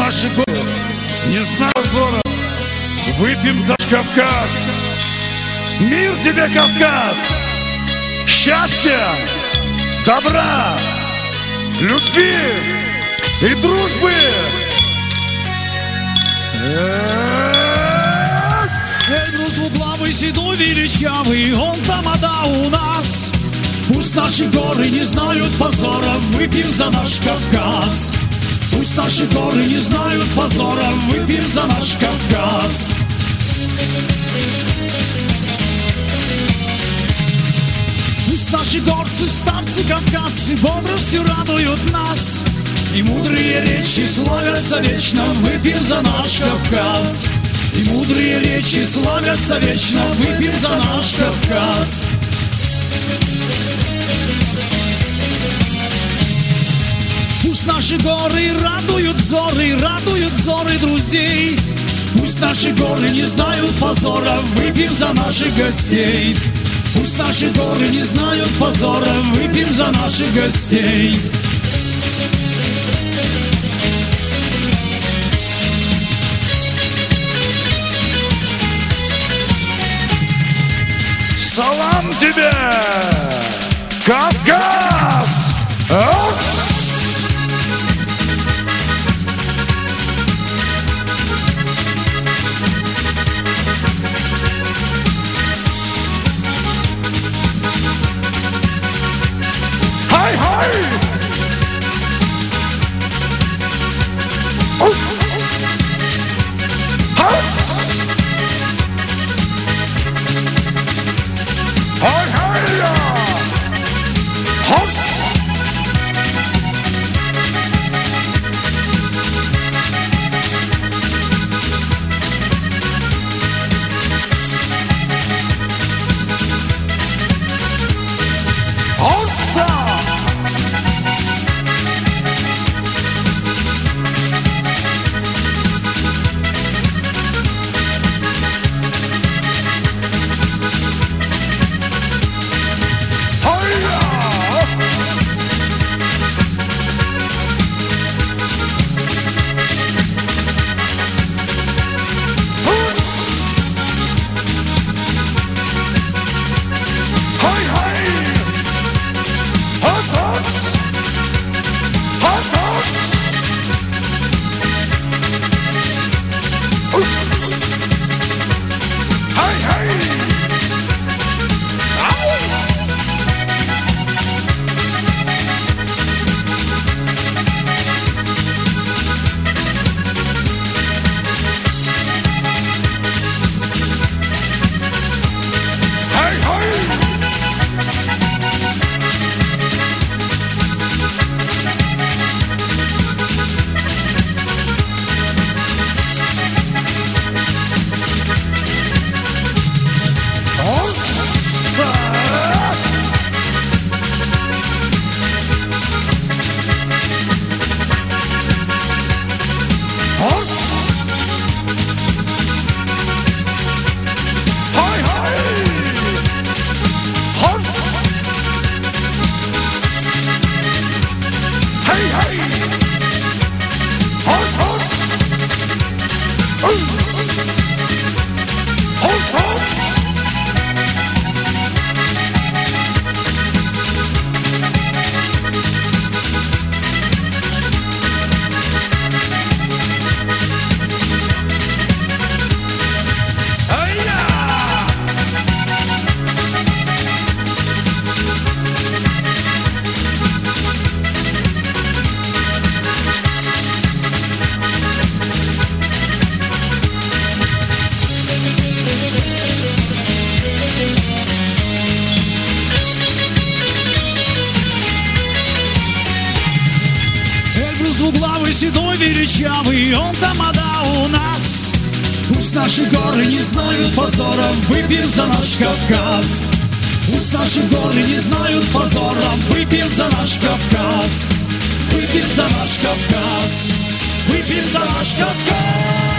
наши горы не знают позора. Выпьем за Кавказ. Мир тебе, Кавказ! Счастья, добра, любви и дружбы! Груз двуглавый, седой, величавый, он тамада у нас. Пусть наши горы не знают позора, выпьем за наш Кавказ. Пусть наши горы не знают позора, выпьем за наш Кавказ. Пусть наши горцы, старцы, кавказцы бодростью радуют нас, и мудрые речи славятся вечно, выпьем за наш Кавказ. И мудрые речи славятся вечно, выпьем за наш Кавказ. Пусть наши горы радуют взоры друзей. Пусть наши горы не знают позора, выпьем за наших гостей. Пусть наши горы не знают позора, выпьем за наших гостей. Салам тебе, Кавказ! Хай-хай! Двуглавый, седой, величавый, он тамада у нас. Пусть наши горы не знают позора, выпьем за наш Кавказ. Пусть наши горы не знают позора, выпьем за наш Кавказ. Выпьем за наш Кавказ. Выпьем за наш Кавказ.